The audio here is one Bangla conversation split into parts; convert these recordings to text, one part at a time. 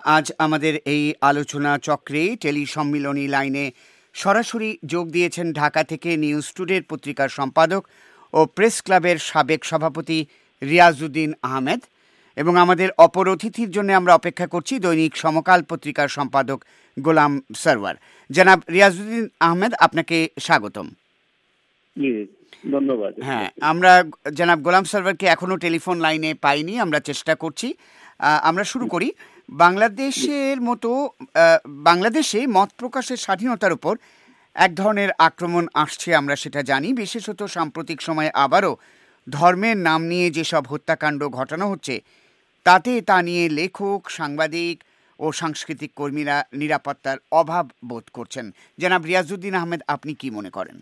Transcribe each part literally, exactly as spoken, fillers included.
আজ আমাদের এই আলোচনা চক্রে টেলি সম্মিলনী লাইনে সরাসরি যোগ দিয়েছেন ঢাকা থেকে নিউজ টুডের পত্রিকার সম্পাদক ও প্রেস ক্লাবের সাবেক সভাপতি রিয়াজউদ্দিন আহমেদ, এবং আমাদের অপর অতিথির জন্য আমরা অপেক্ষা করছি দৈনিক সমকাল পত্রিকার সম্পাদক গোলাম সরওয়ার। জনাব রিয়াজউদ্দিন আহমেদ, আপনাকে স্বাগতম। ধন্যবাদ। হ্যাঁ, আমরা জনাব গোলাম সরওয়ারকে এখনো টেলিফোন লাইনে পাইনি, আমরা চেষ্টা করছি। আমরা শুরু করি। বাংলাদেশের মতো বাংলাদেশে মত প্রকাশের স্বাধীনতার উপর এক ধরনের আক্রমণ আসছে, আমরা সেটা জানি। বিশেষত সাম্প্রতিক সময়ে আবারও ধর্মের নাম নিয়ে যেসব হত্যাকাণ্ড ঘটানো হচ্ছে, তাতে তা নিয়ে লেখক, সাংবাদিক ও সাংস্কৃতিক কর্মীরা নিরাপত্তার অভাব বোধ করছেন। জনাব রিয়াজউদ্দিন আহমেদ, আপনি কি মনে করেন?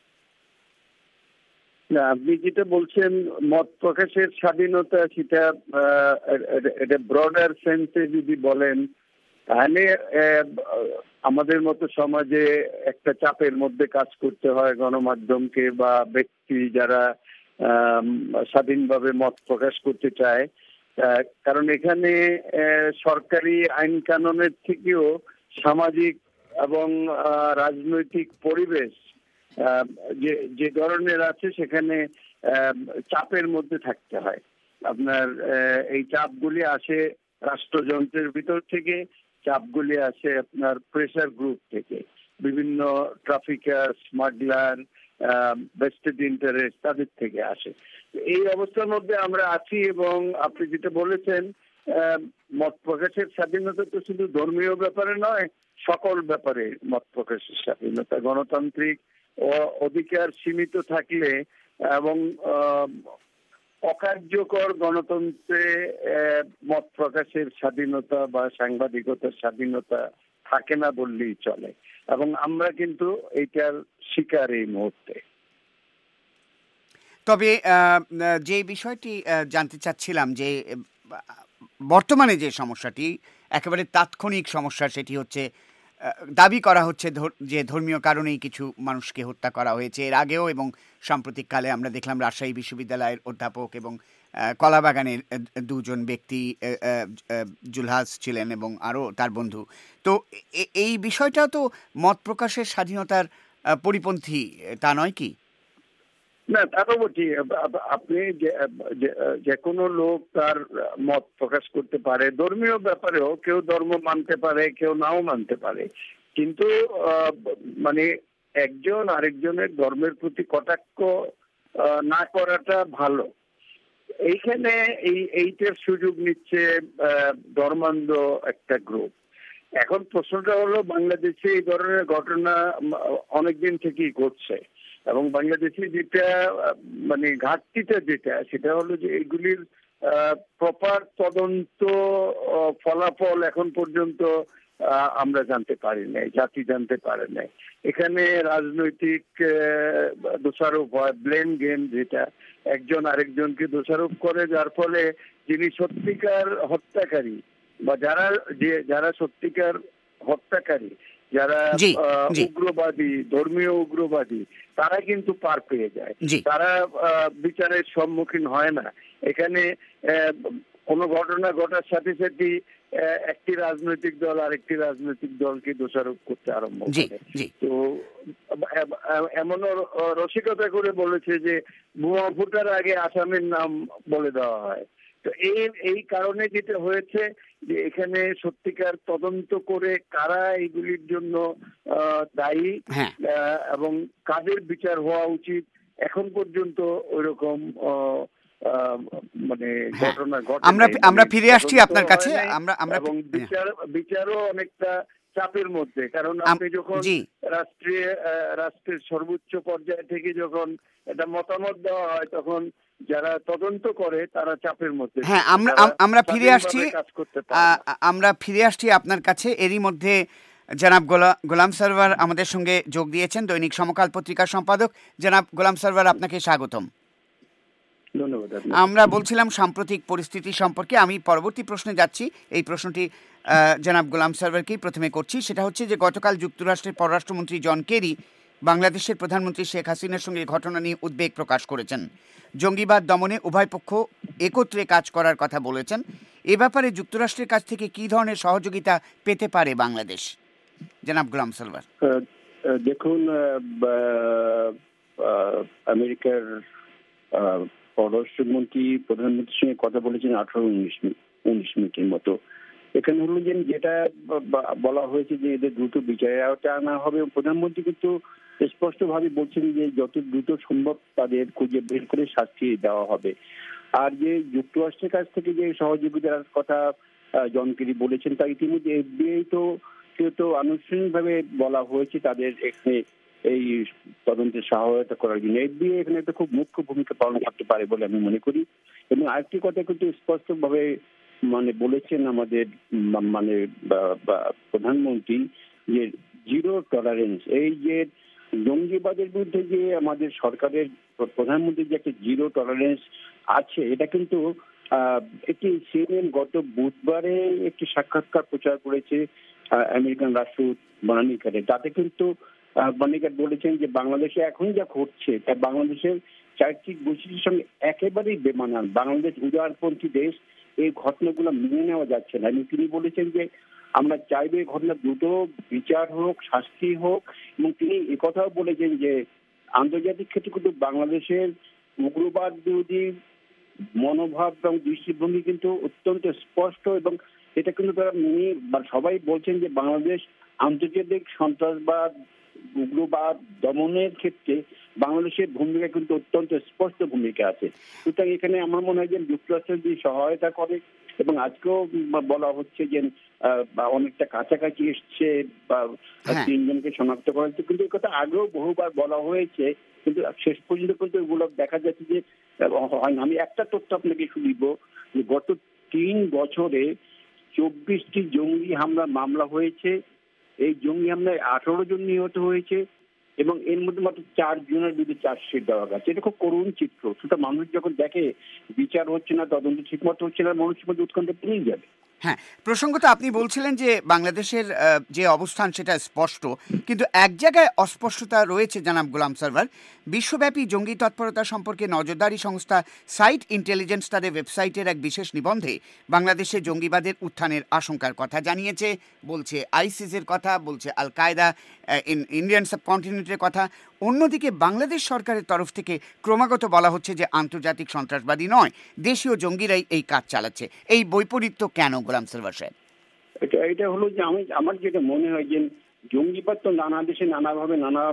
না, আপনি যেটা বলছেন মত প্রকাশের স্বাধীনতা, সেটা এটা ব্রডার সেন্সে যদি বলেন, তাহলে আমাদের মতো সমাজে একটা চাপের মধ্যে কাজ করতে হয় গণমাধ্যমকে বা ব্যক্তি যারা স্বাধীনভাবে মত প্রকাশ করতে চায়। কারণ এখানে সরকারি আইন কানুনের থেকেও সামাজিক এবং রাজনৈতিক পরিবেশ যে যে ধরনের আছে, সেখানে চাপের মধ্যে থাকতে হয়। আপনার এই চাপগুলি আসে রাষ্ট্রযন্ত্রের ভিতর থেকে, চাপগুলি আসে আপনার প্রেসার গ্রুপ থেকে, বিভিন্ন ট্রাফিকার, স্মাগলার, ভেস্টেড ইন্টারেস্ট, তাদের থেকে আসে। এই অবস্থার মধ্যে আমরা আছি। এবং আপনি যেটা বলেছেন, মত প্রকাশের স্বাধীনতা তো শুধু ধর্মীয় ব্যাপারে নয়, সকল ব্যাপারে মত প্রকাশের স্বাধীনতা। গণতান্ত্রিক অধিকার সীমিত থাকলে এবং অকার্যকর গণতন্ত্রে মত প্রকাশের স্বাধীনতা বা সাংবাদিকতার স্বাধীনতা থাকে না বললেই চলে। এবং আমরা কিন্তু এইটার শিকার এই মুহূর্তে। তবে যে বিষয়টি জানতে চাচ্ছিলাম, যে বর্তমানে যে সমস্যাটি একেবারে তাৎক্ষণিক সমস্যা, সেটি হচ্ছে দাবি করা হচ্ছে যে ধর্মীয় কারণেই কিছু মানুষকে হত্যা করা হয়েছে। এর আগেও এবং সাম্প্রতিককালে আমরা দেখলাম রাজশাহী বিশ্ববিদ্যালয়ের অধ্যাপক এবং কলাবাগানের দুজন ব্যক্তি, জুলহাস ছিলেন এবং আরও তার বন্ধু। তো এই বিষয়টা তো মত প্রকাশের স্বাধীনতার পরিপন্থী, তা নয় কি? না, তা তো বলছি। আপনি যে কোনো লোক তার মত প্রকাশ করতে পারে, ধর্মীয় ব্যাপারেও কেউ ধর্ম মানতে পারে, কেউ নাও মানতে পারে। কিন্তু মানে একজন আরেকজনের ধর্মের প্রতি কটাক্ষ না করাটা ভালো। এইখানে এই এইটার সুযোগ নিচ্ছে ধর্মান্ধ একটা গ্রুপ। এখন প্রশ্নটা হলো, বাংলাদেশে এই ধরনের ঘটনা অনেকদিন থেকেই ঘটছে, এবং বাংলাদেশে যেটা মানে ঘাটতিটা যেটা সেটা হলো যে এগুলির প্রপার তদন্ত ফলাফল এখন পর্যন্ত আমরা জানতে পারি নাই, জাতি জানতে পারে নাই। এখানে রাজনৈতিক দোষারোপ হয়, ব্লেম গেম, যেটা একজন আরেকজনকে দোষারোপ করে, যার ফলে যিনি সত্যিকার হত্যাকারী বা যারা যে যারা সত্যিকার হত্যাকারী, যারা উগ্রবাদী, ধর্মীয় উগ্রবাদী, তারা কিন্তু পার পেয়ে যায়, তারা বিচারের সম্মুখীন হয় না। এখানে কোনো ঘটনা ঘটার সাথে সাথে একটি রাজনৈতিক দল আরেকটি রাজনৈতিক দলকে দোষারোপ করতে আরম্ভ করে। তো এমনও রসিকতা করে বলেছে যে বোমা ফুটার আগে আসামির নাম বলে দেওয়া হয়। তো এই এই কারণে যেটা হয়েছে যে এখানে সত্যিকার তদন্ত করে কারা এইগুলির জন্য দায়ী এবং কাদের বিচার হওয়া উচিত, এখন পর্যন্ত ওইরকম মানে ঘটনা ঘটে। আমরা আমরা ফিরে আসছি আপনার কাছে। আমরা আমরা এবং বিচার বিচারও অনেকটা চাপের মধ্যে, কারণ আপনি যখন রাষ্ট্রীয় রাষ্ট্রের সর্বোচ্চ পর্যায় থেকে যখন এটা মতামত দেওয়া হয়, তখন যারা তদন্ত করে তারা চাপের মধ্যে। হ্যাঁ, আমরা আমরা ফিরে আসছি আমরা ফিরে আসছি আপনার কাছে। এরই মধ্যে জনাব গোলাম সরওয়ার আমাদের সঙ্গে যোগ দিয়েছেন, দৈনিক সমকাল পত্রিকার সম্পাদক। জনাব গোলাম সরওয়ার, আপনাকে স্বাগতম। ধন্যবাদ। আমরা বলছিলাম সাম্প্রতিক পরিস্থিতি সম্পর্কে। আমি পরবর্তী প্রশ্নে যাচ্ছি। এই প্রশ্নটি জনাব গোলাম সরওয়ারকেই প্রথমে করছি। সেটা হচ্ছে যে গতকাল যুক্তরাষ্ট্রের পররাষ্ট্রমন্ত্রী জন কেরি বাংলাদেশের প্রধানমন্ত্রী শেখ হাসিনার সঙ্গে ঘটনা নিয়ে উদ্বেগ প্রকাশ করেছেন। জঙ্গিবাদ দমনে উভয় পক্ষ একত্রে কাজ করার কথা বলেছেন। এ ব্যাপারে যুক্তরাষ্ট্রের কাছ থেকে কি ধরনের সহযোগিতা পেতে পারে বাংলাদেশ? জনাব গোলাম সারওয়ার। দেখুন, আমেরিকার পররাষ্ট্রমন্ত্রী প্রধানমন্ত্রীর সঙ্গে কথা বলেছেন আঠারো উনিশ উনিশ মিনিটের মতো। এখানে হলো যে যেটা বলা হয়েছে যে এদের দ্রুত বিচারে আওতায় আনা হবে। প্রধানমন্ত্রী কিন্তু স্পষ্টভাবে বলছেন যে যত দ্রুত সম্ভব তাদের খুঁজে বের করে শাস্তি দেওয়া হবে। আর যে যুক্তরাষ্ট্রের কাছ থেকে যে সহযোগিতার কথা জন কেরি বলেছেন, তা ইতিমধ্যে এফবিআই তো তো আনুষ্ঠানিকভাবে বলা হয়েছে তাদের এখানে এই তদন্তে সহায়তা করার জন্য। এফবিআই এখানে একটা খুব মুখ্য ভূমিকা পালন করতে পারে বলে আমি মনে করি। এবং আরেকটি কথা কিন্তু স্পষ্টভাবে মানে বলেছেন আমাদের মানে প্রধানমন্ত্রী যে জিরো টলারেন্স, এই যে জঙ্গিবাদের বিরুদ্ধে যে আমাদের সরকারের প্রধানমন্ত্রীর যে একটা জিরো টলারেন্স আছে, এটা কিন্তু একটি সিএনএন গত বুধবারে একটি সাক্ষাৎকার প্রচার করেছে আমেরিকান রাষ্ট্রদূত বার্নিকারে। তাতে কিন্তু বার্নিকার বলেছেন যে বাংলাদেশে এখন যা ঘটছে তা বাংলাদেশের চারিত্রিক বৈশিষ্ট্যের সঙ্গে একেবারেই বেমানান। বাংলাদেশ উদারপন্থী দেশ, এই ঘটনাগুলো মেনে নেওয়া যাচ্ছে না। এবং তিনি বলেছেন যে আমরা চাইবে ঘটনা দ্রুত বিচার হোক, শাস্তি হোক। এবং তিনি একথাও বলেছেন যে আন্তর্জাতিক ক্ষেত্রে কিন্তু বাংলাদেশের উগ্রবাদ বিরোধী মনোভাব এবং দৃষ্টিভঙ্গি কিন্তু অত্যন্ত স্পষ্ট। এবং এটা কিন্তু তারা মেনে সবাই বলছেন যে বাংলাদেশ আন্তর্জাতিক সন্ত্রাসবাদ উগ্রবাদ দমনের ক্ষেত্রে বাংলাদেশের ভূমিকা কিন্তু অত্যন্ত স্পষ্ট ভূমিকা আছে। সুতরাং এখানে আমার মনে হয় যে যুক্তরাষ্ট্র যদি সহায়তা করে, এবং আজকেও বলা হচ্ছে যে অনেকটা কাছাকাছি এসছে বা তিনজনকে শনাক্ত করা হচ্ছে, কিন্তু এই কথা আগেও বহুবার বলা হয়েছে, কিন্তু শেষ পর্যন্ত কিন্তু এগুলো দেখা যাচ্ছে যে হয় না। আমি একটা তথ্য আপনাকে শুধু দিব যে গত তিন বছরে চব্বিশটি জঙ্গি হামলা মামলা হয়েছে। এই জঙ্গি হামলায় আঠারো জন নিহত হয়েছে এবং এর মধ্যে মাত্র চার জনের বিরুদ্ধে চার্জশিট দেওয়া গেছে। এটা খুব করুণ চিত্র। সুতরাং মানুষ যখন দেখে বিচার হচ্ছে না, তদন্ত ঠিক মতো হচ্ছে না, মানুষের মধ্যে উৎকণ্ঠা পেরিয়ে যাবে। হ্যাঁ, প্রসঙ্গত আপনি বলছিলেন যে বাংলাদেশের যে অবস্থান সেটা স্পষ্ট, কিন্তু এক জায়গায় অস্পষ্টতা রয়েছে জনাব গোলাম সারওয়ার। বিশ্বব্যাপী জঙ্গি তৎপরতা সম্পর্কে নজরদারি সংস্থা সাইট ইন্টেলিজেন্স তাদের ওয়েবসাইটের এক বিশেষ নিবন্ধে বাংলাদেশে জঙ্গিবাদের উত্থানের আশঙ্কার কথা জানিয়েছে। বলছে আইসিসের কথা, বলছে আল কায়দা, ইন্ডিয়ান সাবকন্টিনেন্টের কথা। অন্যদিকে বাংলাদেশ সরকারের তরফ থেকে ক্রমাগত বলা হচ্ছে যে আন্তর্জাতিক সন্ত্রাসবাদী নয়, দেশীয় জঙ্গিরাই এই কাজ চালাচ্ছে। এই বৈপরীত্য কেন গোলাম সারওয়ার সাহেব? এটা এটা হলো যে আমি আমার যেটা মনে হয় যে জঙ্গিবাদ তো নানা দেশে নানাভাবে নানা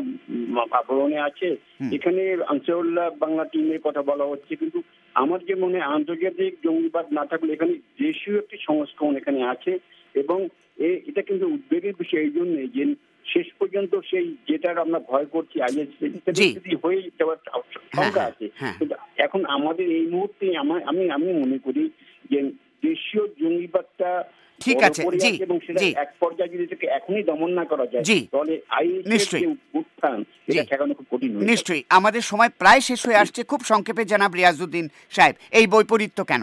আবরণে আছে। এখানে আনসারুল্লাহ বাংলা টিমের কথা বলা হচ্ছে, কিন্তু আমার যে মনে হয় আন্তর্জাতিক জঙ্গিবাদ না থাকলে এখানে দেশীয় একটি সংস্করণ এখানে আছে। এবং এটা কিন্তু উদ্বেগের বিষয় এই জন্য যে শেষ পর্যন্ত সেই যেটার আমরা ভয় করছি আইএস হয়ে যাওয়ার শঙ্কা আছে। কিন্তু এখন আমাদের এই মুহূর্তে আমি আমি মনে করি যে দেশীয় জঙ্গিবাদটা ঠিক আছে, জি এবং সেটা এক পর্যায়ে যদি এটাকে এখনই দমন না করা যায় তাহলে নিশ্চয়ই উত্থান এটা ঠেকানো খুব কঠিন। নিশ্চয়ই। আমাদের সময় প্রায় শেষ হয়ে আসছে। খুব সংক্ষেপে জনাব রিয়াজউদ্দিন সাহেব, এই বৈপরীত্য কেন?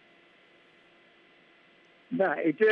না, এটা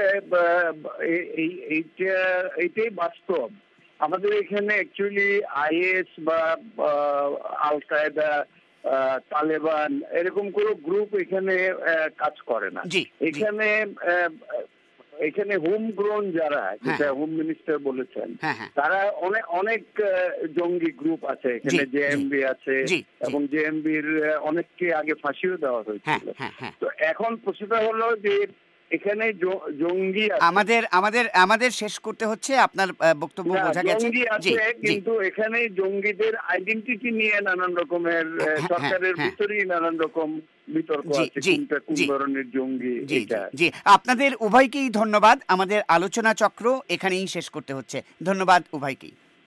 এইটা এইটাই বাস্তব। আমাদের এখানে অ্যাকচুয়ালি আইএস বা আল কায়দা, তালেবান এরকম কোনো গ্রুপ এখানে কাজ করে না। এখানে এখানে হোম গ্রোন যারা, যেটা হোম মিনিস্টার বলেছেন, তারা অনেক অনেক জঙ্গি গ্রুপ আছে এখানে। জেএমবি আছে এবং জেএমবির অনেককে আগে ফাঁসিও দেওয়া হয়েছিল। তো এখন প্রশ্নটা হলো যে এখানে জঙ্গি আমাদের আমাদের আমাদের শেষ করতে হচ্ছে। আপনার বক্তব্য বোঝা গেছে। জঙ্গি আছে, কিন্তু এখানে জঙ্গিদের আইডেন্টিটি নিয়ে নানান রকমের সরকারের ভিতরেই নানান রকম বিতর্ক আছে, কোনটা কোন ধরনের জঙ্গি। জি, আপনাদের উভয়কেই ধন্যবাদ। আমাদের আলোচনা চক্র এখানেই শেষ করতে হচ্ছে। ধন্যবাদ উভয়কেই।